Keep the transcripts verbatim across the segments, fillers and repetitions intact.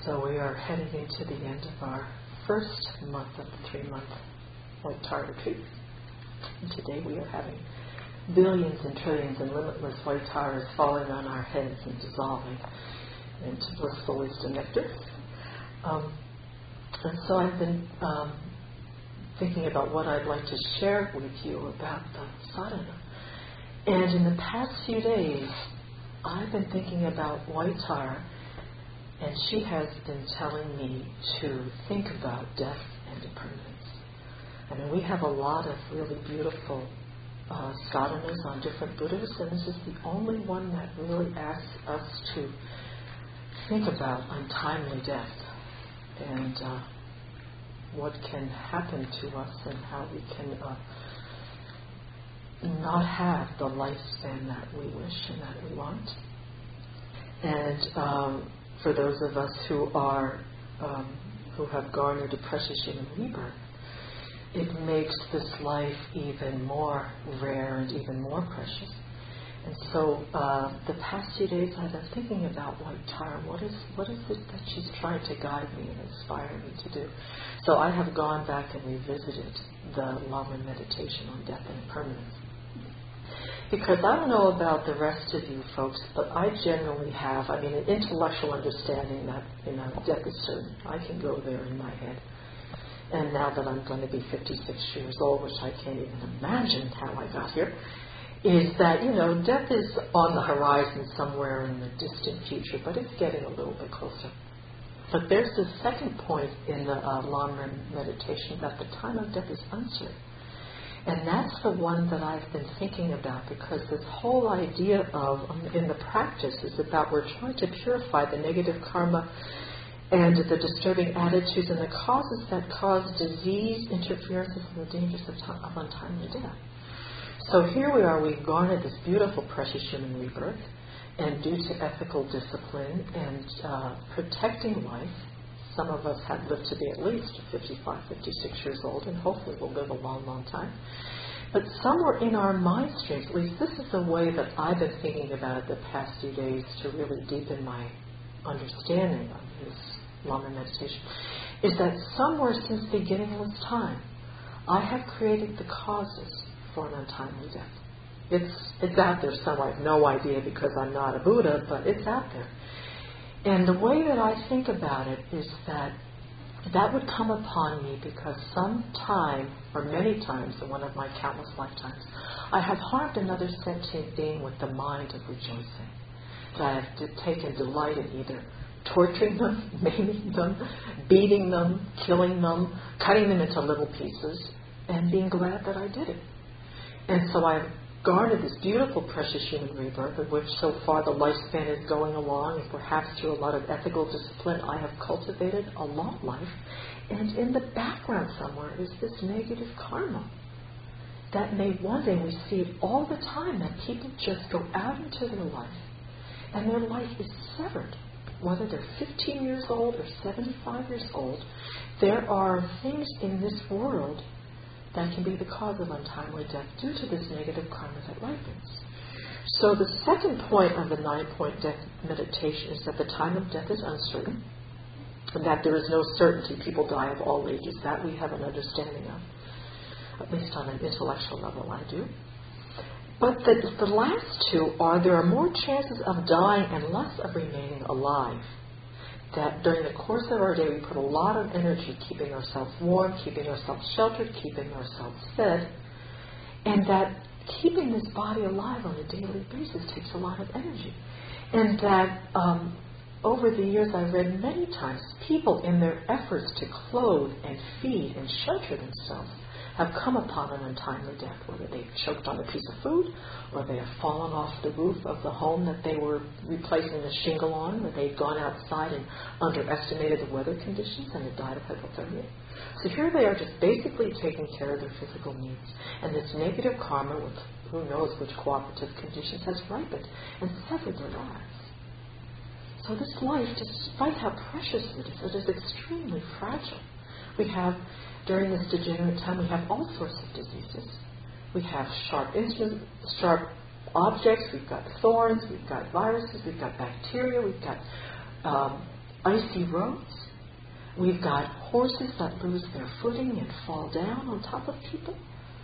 So we are heading into the end of our first month of the three-month White Tar retreat. And today we are having billions and trillions and limitless white tars falling on our heads and dissolving into blissful wisdom nectar. Um, and so I've been um, thinking about what I'd like to share with you about the sadhana. And in the past few days, I've been thinking about white tar, and she has been telling me to think about death and impermanence. I mean, we have a lot of really beautiful uh, sadhanas on different Buddhas, and this is the only one that really asks us to think about untimely death and uh, what can happen to us and how we can uh, not have the lifespan that we wish and that we want. And um, for those of us who are um, who have garnered a precious human rebirth, it makes this life even more rare and even more precious. And so uh, the past few days I've been thinking about white tar. What is what is it that she's trying to guide me and inspire me to do? So I have gone back and revisited the Lama meditation on death and impermanence. Because I don't know about the rest of you folks, but I generally have, I mean, an intellectual understanding that, you know, death is certain. I can go there in my head. And now that I'm going to be fifty-six years old, which I can't even imagine how I got here, is that, you know, death is on the horizon somewhere in the distant future, but it's getting a little bit closer. But there's the second point in the uh, Lama meditation, that the time of death is uncertain. And that's the one that I've been thinking about, because this whole idea of, um, in the practice, is about we're trying to purify the negative karma and the disturbing attitudes and the causes that cause disease, interferences, and the dangers of, t- of untimely death. So here we are, we've garnered this beautiful, precious human rebirth, and due to ethical discipline and uh, protecting life, some of us have lived to be at least fifty-five, fifty-six years old, and hopefully we'll live a long, long time. But somewhere in our mind streams, at least this is the way that I've been thinking about it the past few days to really deepen my understanding of this Lama meditation, is that somewhere since the beginning of this time, I have created the causes for an untimely death. It's, it's out there somewhere. I have no idea because I'm not a Buddha, but it's out there. And the way that I think about it is that that would come upon me because some time, or many times in one of my countless lifetimes, I have harmed another sentient being with the mind of rejoicing. That I have d- taken delight in either torturing them, maiming them, beating them, killing them, cutting them into little pieces, and being glad that I did it. And so I've garnered this beautiful, precious human rebirth, of which so far the lifespan is going along, and perhaps through a lot of ethical discipline I have cultivated a long life. And in the background somewhere is this negative karma that may one day, we see it all the time, that people just go out into their life and their life is severed. Whether they're fifteen years old or seventy-five years old, there are things in this world that can be the cause of untimely death due to this negative karma that ripens. So the second point of the nine-point death meditation is that the time of death is uncertain, and that there is no certainty. People die of all ages. That we have an understanding of, at least on an intellectual level I do. But the, the last two are there are more chances of dying and less of remaining alive. That during the course of our day we put a lot of energy keeping ourselves warm, keeping ourselves sheltered, keeping ourselves fed, and that keeping this body alive on a daily basis takes a lot of energy. And that um, over the years I've read many times, people in their efforts to clothe and feed and shelter themselves have come upon an untimely death, whether they've choked on a piece of food, or they have fallen off the roof of the home that they were replacing the shingle on, or they've gone outside and underestimated the weather conditions and had died of hypothermia. So here they are just basically taking care of their physical needs. And this negative karma, with who knows which cooperative conditions, has ripened and severed their lives. So this life, despite how precious it is, it is extremely fragile. We have, during this degenerate time, we have all sorts of diseases. We have sharp instruments, sharp objects, we've got thorns, we've got viruses, we've got bacteria, we've got um, icy roads. We've got horses that lose their footing and fall down on top of people.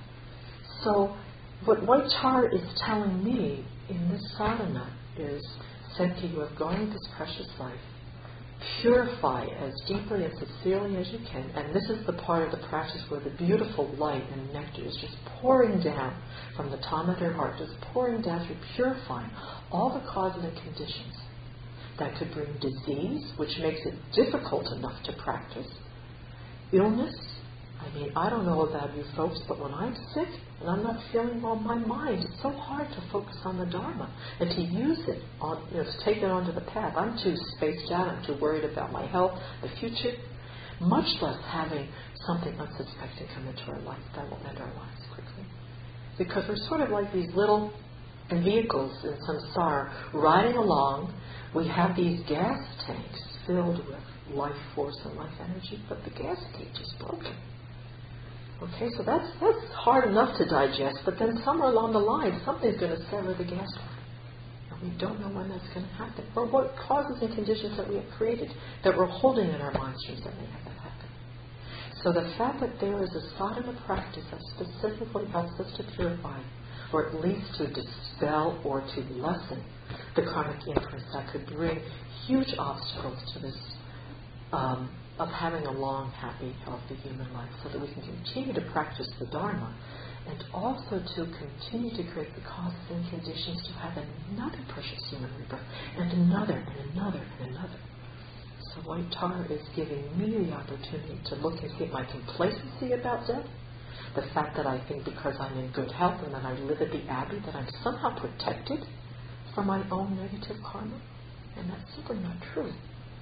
So what White Tar is telling me in this sadhana is, Senki, you have gone into this precious life. Purify as deeply and sincerely as you can. And this is the part of the practice where the beautiful light and nectar is just pouring down from the top of your heart, just pouring down through purifying all the causes and conditions that could bring disease, which makes it difficult enough to practice. Illness. I mean, I don't know about you folks, but when I'm sick and I'm not feeling well, my mind, it's so hard to focus on the Dharma and to use it, on, you know, to take it onto the path. I'm too spaced out, I'm too worried about my health, the future, much less having something unsuspected come into our life that will end our lives quickly. Because we're sort of like these little vehicles in samsara riding along. We have these gas tanks filled with life force and life energy, but the gas gauge is broken. Okay, so that's that's hard enough to digest, but then somewhere along the line, something's going to sever the gas line. And we don't know when that's going to happen, or what causes and conditions that we have created that we're holding in our mind streams that may have that happen. So the fact that there is a sadhana practice that specifically helps us to purify, or at least to dispel or to lessen the karmic imprints that could bring huge obstacles to this um, of having a long, happy, healthy human life, so that we can continue to practice the Dharma and also to continue to create the causes and conditions to have another precious human rebirth and another and another and another. So White Tar is giving me the opportunity to look and see at my complacency about death, the fact that I think because I'm in good health and that I live at the Abbey that I'm somehow protected from my own negative karma, and that's simply not true.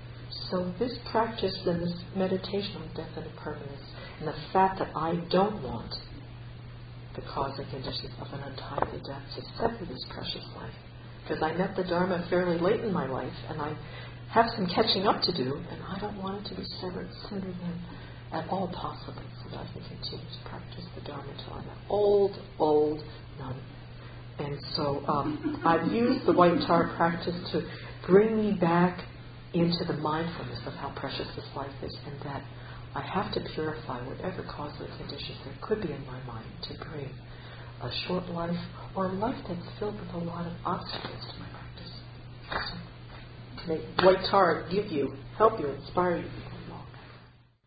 So this practice and this meditation on death and impermanence, and the fact that I don't want the cause and conditions of an untimely death to sever this precious life, because I met the Dharma fairly late in my life, and I have some catching up to do, and I don't want it to be severed sooner than at all possible, so that I can continue to practice the Dharma until I'm an old, old nun. And so um, I've used the White Tar practice to bring me back into the mindfulness of how precious this life is, and that I have to purify whatever causes or conditions there could be in my mind to bring a short life or a life that's filled with a lot of obstacles to my practice. So may White Tar give you, help you, inspire you.